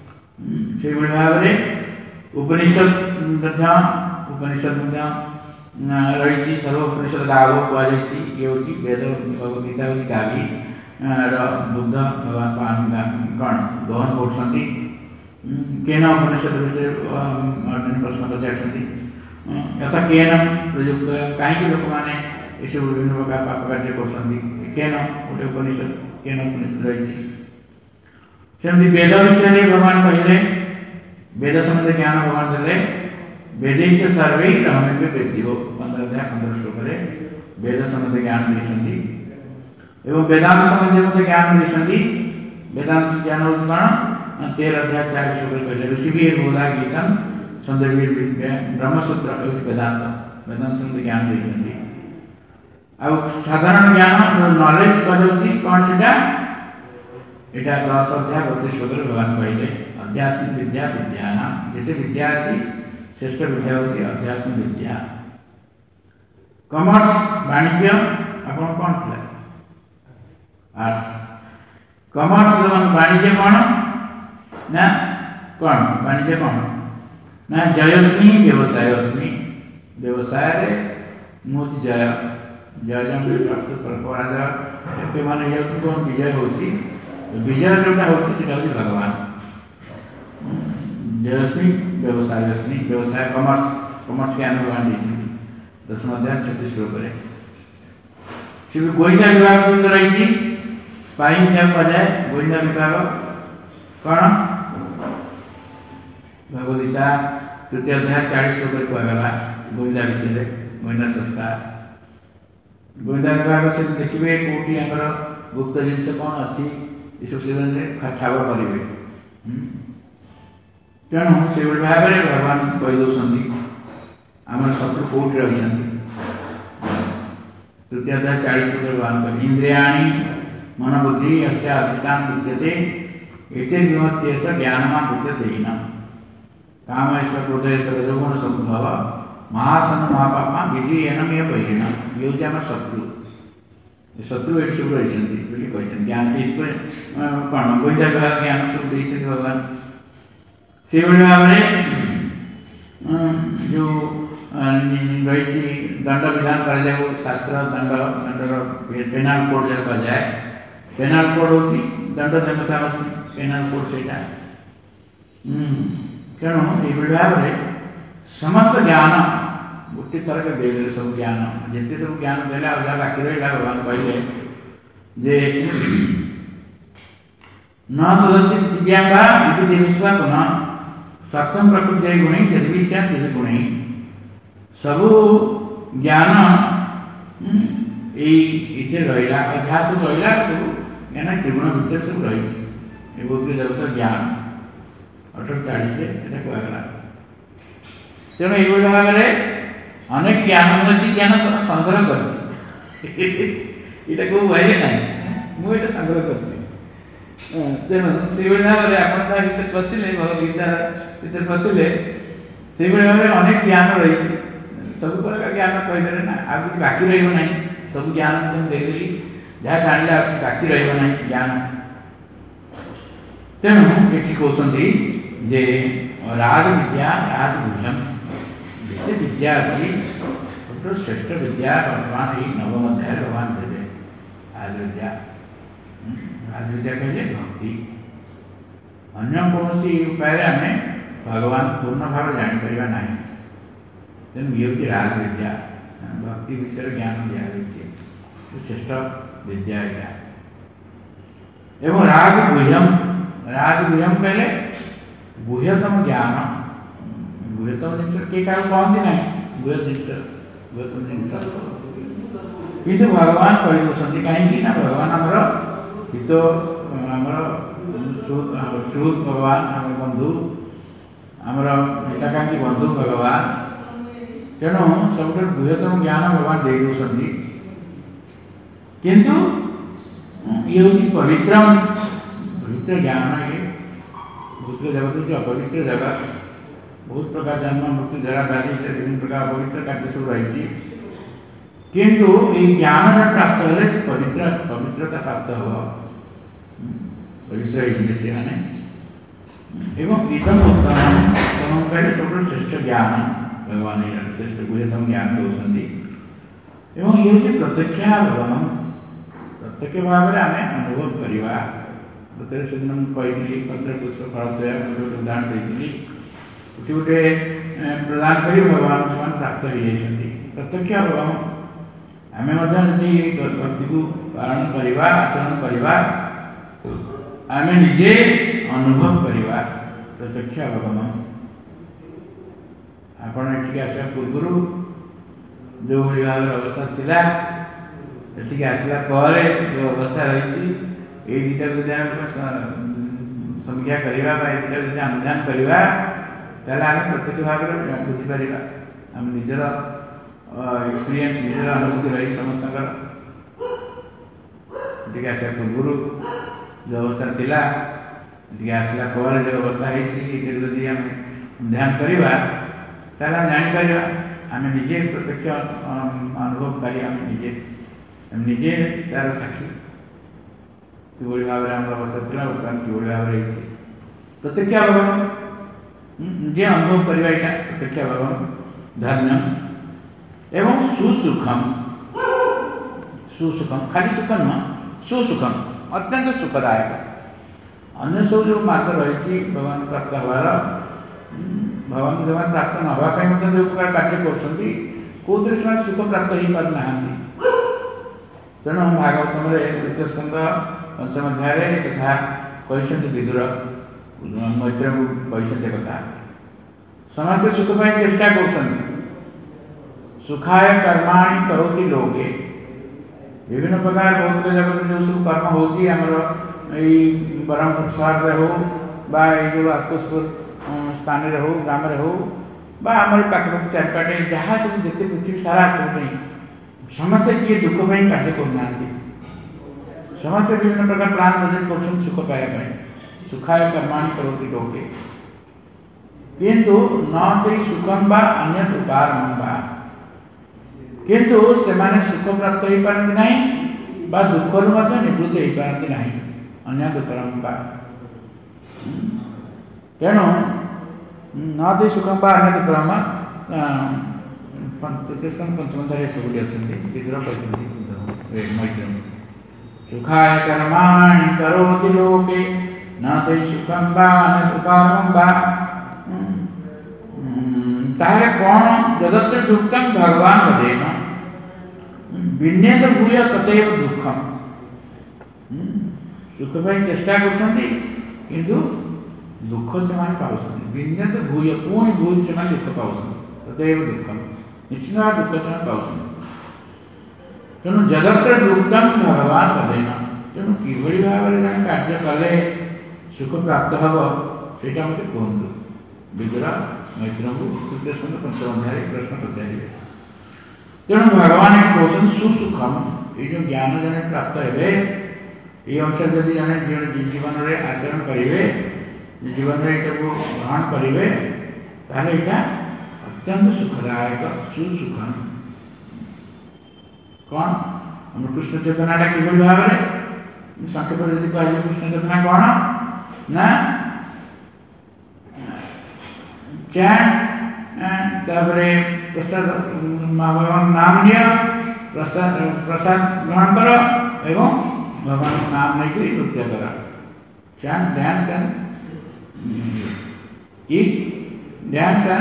[SPEAKER 2] से भाव में उपनिषद उपनिषद रही सर्वोपनिषद गाव कहुई ये हूँ वेद गीता हूँ गावी दुग्ध भगवान कौन दहन कर केन उपनिषद विषय प्रश्न पचार यथा केन प्रयुक्त कहीं लोक मैंने ये विभिन्न प्रकार पाप कार्य कर गोटे उपनिषद केन उपनिषद रही सेमती वेद विषय भगवान कहले वेद संबंधी ज्ञान भगवान देले वेदिष्ट सर्वे रमण्य वेद्यो 15 श्लोक वेद संबंधी ज्ञान देते एवं वेदांत संबंधी मत ज्ञान देते वेदांत ज्ञान हूँ कौन 13 अध्याय 4 श्लोक कहले ऋषिवीर बोधा गीतम सौंदर्य ब्रह्मसूत्र वेदांत वेदांत संबंधी ज्ञान देते आ साधारण ज्ञान नॉलेज कहुच्छी कौन से यहाँ 10 अध्याय 32 श्लोक भगवान कहले आध्यात्मिक विद्या विद्याना जिते विद्या अच्छी श्रेष्ठ विद्या होती अध्यात्म विद्या कॉमर्स वाणिज्य आप कौन थे आर्ट्स कॉमर्स वाणिज्य कौन ना कौन वाणिज्य कौन ना जयस्मी व्यवसाय अस्मी व्यवसाय मुझे जय जय जय प्राप्त कर माने कौन विजय होती विजय जोटा होती भगवान जयस्मी व्यवसाय कॉमर्स के भगवान देते 10 अध्याय 36 श्लोक से गोइंदा विभाग सुंदर रही स्पाइंग जब कहुए गोइंदा विभाग कौन भगवदगीता 3 अध्याय 40 श्लोक कहगला गोइंदा विषय गोइंदा संस्कार गोइंदा विभाग से देखिए कौटी आमर गुप्त जिनस कौन अच्छी ये सब ठाव करेंगे तेणु से भाव में भगवान कहीदे आम शत्रु कौटी रही 3 अध्याय 40 श्लोक भगवान कह इंद्रियाणी मनोबुद्धि यस्य अधिष्ठान उच्यते एते विमत्येष ज्ञानवान उच्यते न काम ऐसा क्रोध ऐसा रजोगुण समुद्भव महासन महापापा विधि एनमेय बहिण ये हूँ आम शत्रु ये सब रही ज्ञान इसको कौन गोइंदा विभाग ज्ञान सब देते भगवान से भाव में जो रही दंड विधान कर शास्त्र दंड दंडर पेनाल कोड जब कहुए पेनाल कोड हूँ दंड देवता पेनाल कोड से तेणु ये भाव में समस्त ज्ञान गोटे थर के देदेले सब ज्ञान जिते सब ज्ञान देला जहाँ बाकी रहा भगवान कहले जे न तदस्ति पृथिव्यां विद्युत विश्वा पुनः सप्तम प्रकृति गुणी यदि विश्याम तदि गुणी सबू ज्ञान ये रहा जहाँ सब रहा सब ज्ञान त्रिगुण भितर सब रही बहुत जगत ज्ञान 1840 कहगला तेणु ये भाव में अनेक ज्ञान ज्ञान संग्रह कर बहरे ना मुझे संग्रह कर तेणु से भाव में आप पशिले भगवदगीता भर पशिले से भाव में अनेक ज्ञान रही सब प्रकार ज्ञान कहीदेले ना आ बाकी रहा सब ज्ञान देदेली जहाँ जाना बाकी रहा ज्ञान तेणु ये कहते जे राज विद्या राज गुह्यम जिते विद्या अच्छी सबुठ श्रेष्ठ विद्या वर्तमान यही नवम अध्याय भगवान देवे राज विद्या कहे भक्ति अन्य कौन उपाय आम भगवान पूर्ण भाव जापर ना तेणु ये हूँ राज विद्या भक्ति विषय ज्ञान दिखाई श्रेष्ठ विद्या यहाँ एवं राजगुह्यम कहले गुह्यतम ज्ञान गुह्यतम जिन किए क्या कहती ना गुह्यतम जिन कि भगवान कही कहीं भगवान आमर हित आमर सुहृद भगवान आम बंधु आमर हिताकांक्षी बंधु भगवान तेणु सब गुह्यतम ज्ञान भगवान दे दौरान किंतु ये हूँ पवित्र ज्ञान ये भूत जगत अपवित्र जगत बहुत प्रकार जन्म मृत्यु जरा व्याधि से विभिन्न प्रकार पवित्र कार्य सब रही किंतु ये ज्ञान प्राप्त है पवित्रता प्राप्त हो पवित्र से मैंने एवं इदम उत्तम कहले सब श्रेष्ठ ज्ञान भगवान श्रेष्ठ गुह्यतम ज्ञान दौरान एवं ये हूँ प्रत्यक्षावगम प्रत्यक्ष भाव में आम अनुभव करवा प्रत्येक से दिन मुझे पत्र पुष्प फल उदाहरण देती गोटे गोटे प्रदान कर भगवान से प्राप्त हो जाती प्रत्यक्ष अवगम आम गति को पालन करवा आचरण करवा आम निजे अनुभव करवा प्रत्यक्ष अवगम आपण ये आसा पूर्व जो भाव अवस्था थिला ये आसला जो अवस्था रही ये दुटा को समीक्षा करवा दुटा अनुधान करवा आम प्रत्यक्ष भाव में बुझीपर आम निजर एक्सपीरियंस निजर अनुभूति रही समस्त आसा पूर्व जो अवस्था थिला आसला जो अवस्था होती आम ध्यान करवा जापर आम निजे प्रत्यक्ष अनुभवकारी आम निजे निजे तार साक्षी कि भाव में आम अवस्था थी बर्तमान कि भाव में प्रत्यक्ष अवगम निजे अनुभव करवा यहाँ प्रत्यक्ष अवगम धर्म एवं सुसुखम सुसुखम खाली सुख नुह सुसुखम अत्यंत सुखदायक अन्य सब जो मार्ग रही भगवान प्राप्त हबार भगवान भगवान प्राप्त न हवा जो प्रकार कार्य कर सुख प्राप्त हो पारना तेणु भागवतम द्वितीय स्कंद पंचम अध्याय कथा कहते विदुर मैत्र को कहते कथा समस्ते सुख पाई चेष्टा कर सुखाय कर्माणि करोति लोके विभिन्न प्रकार बहुत जगत जो सब कर्म होती ब्रह्मपुर सहर में हो जो आकुशपुर स्थान में हो ग्राम में हो आम पाखपाखि चारिपाटे जहाँ सब जिते पृथ्वी सारा सब समस्ते किए दुख पाई कार्य करना समस्ते विभिन्न प्रकार प्राण बजट कर सुख पाइबा सुखाय कर्माणि करोति लोके किंतु न ते सुखम बा अन्य उपारम बा किंतु सेमाने सुख प्राप्त हो पारती नहीं बा दुखर निवृत्त हो पारती नहीं अन्य उपारम बा तेणु न ते सुखम बा अन्य उपारम पंचम अध्याय सबुठी अच्छा विदुर कहते मैत्र सुखाय कर्माणि करोति लोके न ते सुखम बा अन्य उपारम बा ताहले कौन जगत दुखम भगवान वदेन विन्यत भूय तथैव दुखम सुख पाई चेष्टा करछन्ति किंतु दुख से माने पाउछन्ति विन्यत भूय पुणी भूय से माने दुख पाउछन्ति तथैव दुखम निश्चित दुख से माने पाउछन्ति तेणु जगत दुखम भगवान वदेन तेणु किभଳି भाବରେ जन कार्य कले सुख प्राप्त हब सेटा मते कहंतु विदुर मैत्र को तृतीय स्कंद पंचम अध्याय प्रश्न पचारे तेणु भगवान ये कहते सुसुखम ये जो ज्ञान जन प्राप्त हे ये अनुसार जब जन जीवन में आचरण करेंगे जीवन में ये ग्रहण करेंगे ताहले यहाँ अत्यंत सुखदायक सुसुखम कौन हम कृष्ण चेतनाटा किभଳି भाव में संक्षेप यदि कह कृष्ण चेतना कौन ना प्रसाद भगवान नाम लिया प्रसाद ग्रहण कर एवं भगवान नाम नहीं नृत्य कर चैन dance and eat dance and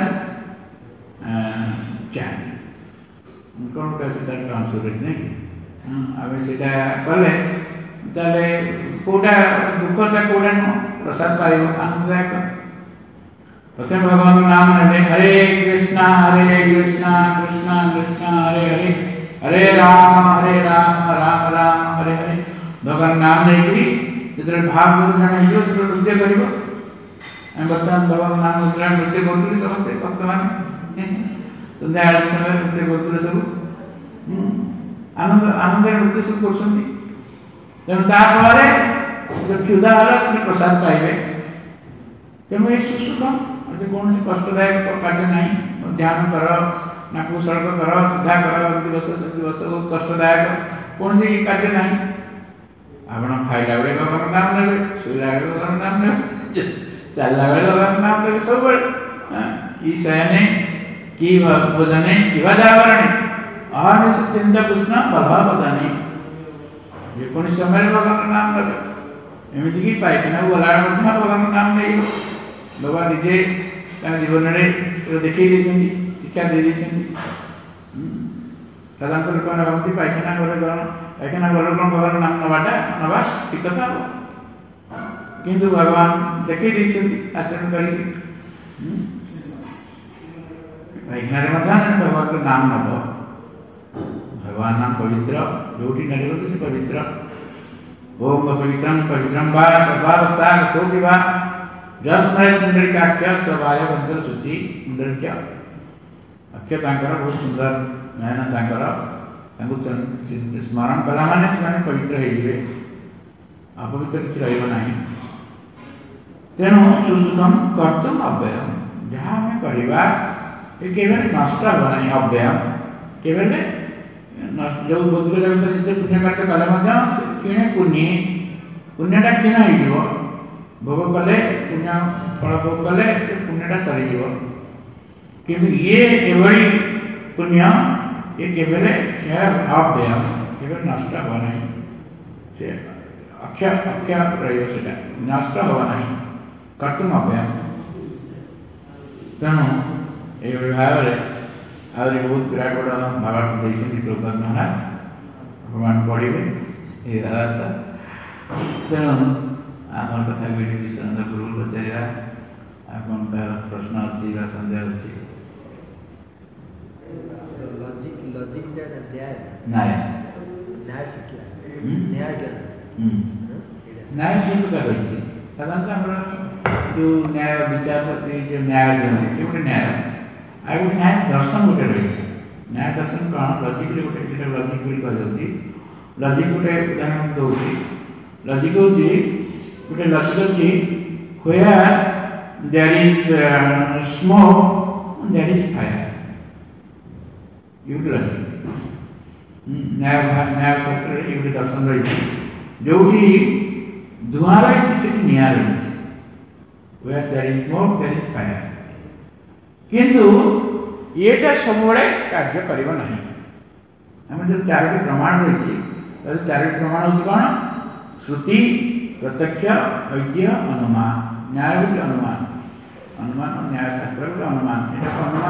[SPEAKER 2] चैन कौन कैसे ट्रांसलेट नहीं आम से कले कौटा दुखटा कौटा नुह प्रसाद पाइब आनंददायक प्रथम भगवान नाम ने हरे कृष्णा कृष्णा कृष्णा हरे हरे हरे राम राम राम हरे हरे भगवान नाम नहीं जो भागवत जन नृत्य कर बर्तमान भगवान नाम मुद्रा नृत्य करुँ समस्त भक्त मैंने सन्ध्या आरती समय नृत्य करुले सब आनंद आनंद नृत्य सब कर तेणु तापर जो क्षुधा है प्रसाद पाइबे तेणु ये सुसुखम कौन कष्टदायक कार्य नहीं ध्यान कर नाक सड़क कर सीधा कर बस कष्टदायक कौन सी कार्य नहीं आप खाइला बेले भगवान नाम ने शोला बेले भगवान नाम ने चलला बेले भगवान नाम ने सब ये शयने कि भोजने किवा जावरणे अनिश्चिंत कृष्ण बलवदने जेकोनी समय भगवान नाम लेबे एमिति कि पाइखाना गला भगवान नाम नहीं बाबा निजे जीवन में देखी शिक्षा दे साधारण लोक भावती पाइखाना घर कौन भगवान नाम नवाटा नवा ठीक कथा किंतु भगवान देखी आचरण कर पाइखाना भगवान का नाम नब भगवान नाम पवित्र जो नड़े से पवित्र ओम पवित्रम पवित्रम वा सर्वावस्था तो विवा जसमय पुंडरीकाख्य स्वभाव बंधर सूचि पुंडरीक्य अक्षय तांकर बहुत सुंदर नयन तांकर स्मरण कला माने से पवित्र हो अपवित्र किसी रहा तेणु सुसुखम कर्तुम अव्यय जहाँ आम करवा केवल नष्ट हो ना अव्यय केवल जो भौतिक जगत जिते पुण्य कार्य कले क्षीणे पुण्यटा क्षीण हो भोग कले पुण्य फल भोग कले से पुण्यटा सरी किंतु ये एवं पुण्य ये केवल क्षय अव्यय केवल नष्ट हो ना से अक्षय अक्षय रहा नष्ट हो ना कर्तुम अव्यय तेणु ये भाव में आहरी बहुत विराट बड़ भावार्थ देखते प्रभुपाद महाराज भगवान पढ़े ये भावार्थ तेणु आम कथा विश्वनाथ गुरु पचारा आपन प्रश्न अच्छी सन्देह अच्छी न्याय न्याय से प्रकार रही साधारणतः जो न्याय विचारपति जो न्याय दिखते से गोटे न्याय आ गए न्याय दर्शन गोटे रही न्याय दर्शन कौन लजिक गोटे लजिक कही लजिक गोटे उदाहरण दूसरी लजिक हूँ गोटे लजिक अच्छी where there is smoke there is fire ये लजिक न्याय शास्त्र ये दर्शन रही जो धुआं रही से निआ रही where there is smoke there is fire किंतु येटा सब कार्य करिबो नहीं आम जो चारोटी प्रमाण रही चारोटी प्रमाण हूँ कौन श्रुति प्रत्यक्ष ऐक्य अनुमान न्याय हूँ अनुमान अनुमान न्याय शास्त्र अनुमान यहाँ अनुमान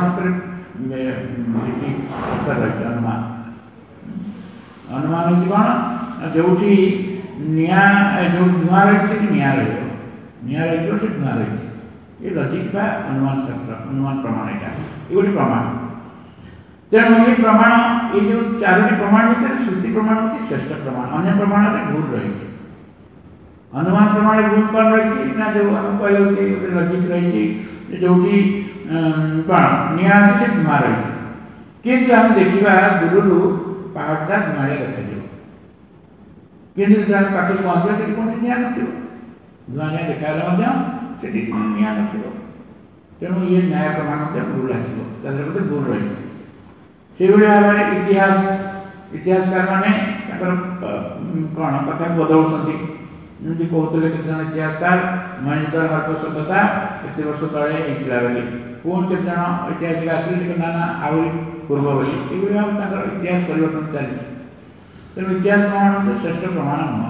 [SPEAKER 2] पर रही अनुमान अनुमान हूँ कौन जो निआ जो धुआं रही से निआ रही से धुआं रही ये लजिक बा अनुमान शास्त्र अनुमान प्रमाण यहाँ ये गोटे प्रमाण तेणु ये प्रमाण ये जो चारोटी प्रमाण भर श्रुति प्रमाण होती श्रेष्ठ प्रमाण अन्य प्रमाण में भूल रही अनुमान प्रमाण भूल कौन रही ना जो आम कह लजिक रही जो कौन निआ से धुआं रही किंतु आम देखा दूर पहाड़टा धुआड़िया देखा किंतु जो आम पाखे पहुँचा से कौन निआ न धुआड़िया देखा से निआ न तेणु ये न्याय प्रमाण भूल आसो गोटे भूल रही से भाव में इतिहासकार मैंने कौन कथा बदलुंट जमी कहते केत इतिहासकार महेंद्र हार्पर कथा एत वर्ष तले होता बोली पुणी केत ऐतिहासिक आसिले ना ना आहरी पूर्व बोली ये भाव इतिहास परिवर्तन चली तेणु इतिहास प्रमाण श्रेष्ठ प्रमाण नुह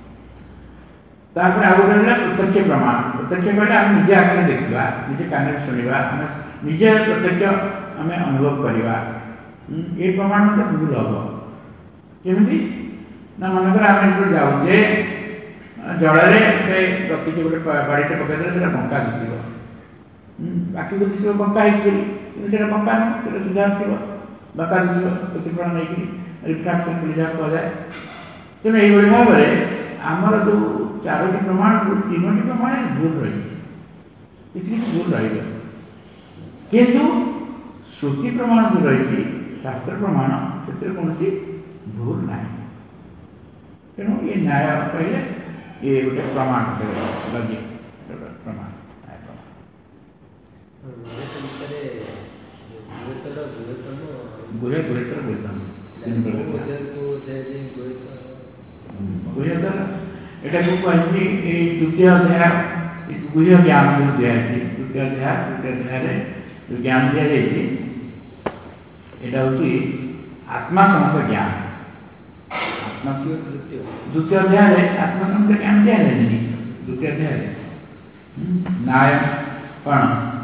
[SPEAKER 2] तापर आगे रहा प्रत्यक्ष प्रमाण प्रत्यक्ष कहले आम निजे आखिरे देखा निजे कान शुणा आम निजे प्रत्यक्ष आम अनुभव करवा ये प्रमाण मतलब भूल हम केमी ना मनकर आम जाऊे जल रखी गोटे बाड़ीटे पकईदे से बंका दिशब बाकी को दिशब बंका होती बंका नुह सीधा थी बंका दिशब प्रतिफलन नहीं रिफ्राक्शन बोली जहाँ कहुए तेणु ये भाव में आमर जो चारोटी प्रमाण तीनोटी प्रमाण भूल रही भूल रही किंतु श्रुति प्रमाण जो रही शास्त्र प्रमाण से कौन भूल ना तेणु ये न्याय कहले ये गोटे प्रमाण लजिक प्रमाण गुहे गुहेतर बोलताम गुहेतर एटा को कहि द्वितीय अध्याय गुह्य ज्ञान जो दिया द्वितीय अध्याय रे जो ज्ञान दिया जाइए এটা হচ্ছে आत्मा समस्त ज्ञान आत्मा द्वितीय अध्याय आत्मा समस्त ज्ञान दिया है नहीं द्वितीय अध्याय न्याय कौन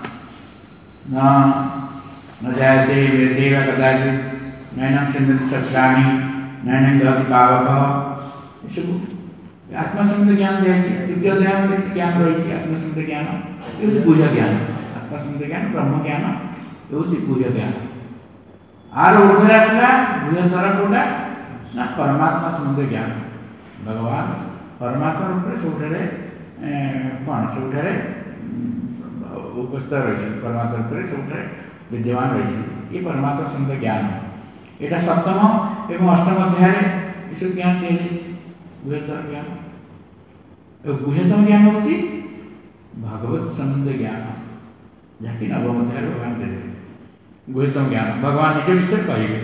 [SPEAKER 2] न जायते वेदे व कदाचित नैनं चिन्तति शस्त्राणि नैनं गति पावकः सब आत्मा समस्त ज्ञान दिया है द्वितीय अध्याय में ज्ञान रही है आत्मा समस्त ज्ञान ये पूजा ज्ञान आत्मा समस्त ज्ञान ब्रह्म ज्ञान ये पूजा ज्ञान आर ऊर्ध्वर आसला बृहत्तर कोटा ना परमात्मा संबंध ज्ञान भगवान परमात्मा रूप से कौन सबुठारे उपस्थित रही परमात्मा रूप सबुठारे विद्यमान रही ये परमात्मा संबंध ज्ञान यहाँ सप्तम एवं अष्टम अध्याय ये ज्ञान दिए बृहत्तर ज्ञान गुह्यतम ज्ञान होची भागवत संबंध ज्ञान जहाँकि नवम अध्याय भगवान देते गुह्यतम ज्ञान भगवान निज विषय कहे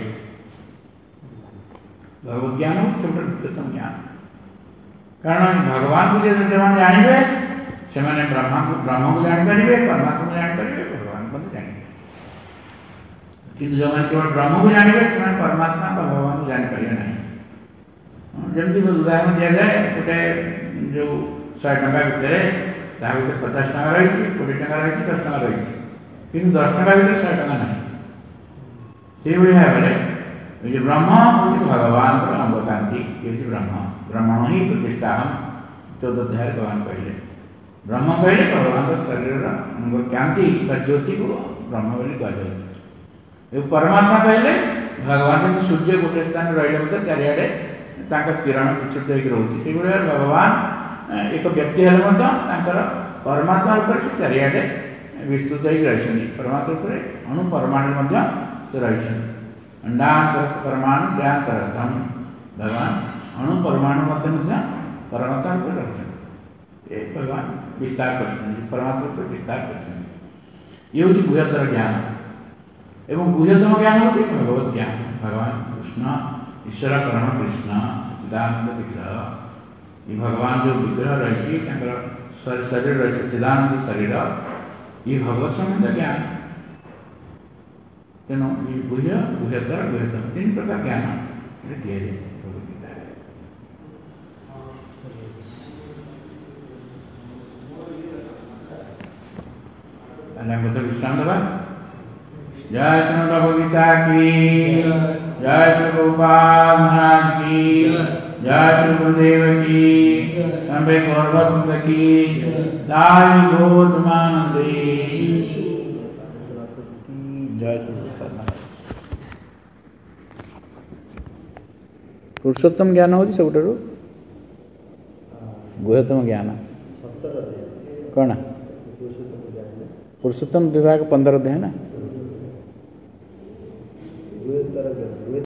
[SPEAKER 2] भगवत ज्ञान हो सब गुह्यतम ज्ञान कारण भगवान को जो जानवे से ब्रह्म को जानीपारे परमात्मा को जानीपारे भगवान को जानीपारे कि जो मैंने केवल ब्रह्म को जानवे से परमात्मा का भगवान को जानीपारे ना जमी उदाहरण दि जाए गोटे जो 100 टका भितर 50 टका रही 20 टका रही 10 टका रही कि 10 टका भितर 100 टका ना से भाव में जो ब्रह्म हूँ भगवान अंगकांति ये ब्रह्म ब्रह्मण ही प्रतिष्ठा हम 14 अध्याय भगवान कहले ब्रह्म कहले भगवान शरीर अंगकांति ज्योति को ब्रह्म बोली कह परमात्मा कहले भगवान सूर्य गोटे स्थान रही चारिड़े किरण विच्युत होकर रोचे से भगवान एक व्यक्ति हेल्ले परमात्मा रूप से चारिड़े विस्तृत रही परमात्मा अणु परमाणु से रही अंडांतर परमाणु ज्ञातरस्थम भगवान अणु परमाणु मध्य परमात्मा रूप रही भगवान विस्तार कर परमात्मा रूप विस्तार कर ये हूँ गुह्यतर ज्ञान एवं गुह्यतम ज्ञान होती भगवत ज्ञान भगवान कृष्ण ईश्वर कर्ण कृष्ण सच्चिदानंद विग्रह ये भगवान जो विग्रह रही शरीर रही सच्चिदानंद शरीर ये भगवत संबंध ज्ञान तेणु ये गुह्य गुह्यतर गुह्यतम 3 प्रकार ज्ञान दिए भगवद्गीता विश्राम दबा जय श्री भगवद्गीता की जय श्री गोपाल महाराज की जय श्री गुरुदेव की संबे गौरवकुंद की दाई गौतमानंदे जय श्री पुरुषोत्तम ज्ञान होची सबुठारु गुह्यतम ज्ञान कौन पुरुषोत्तम विभाग 15 अध्याय ना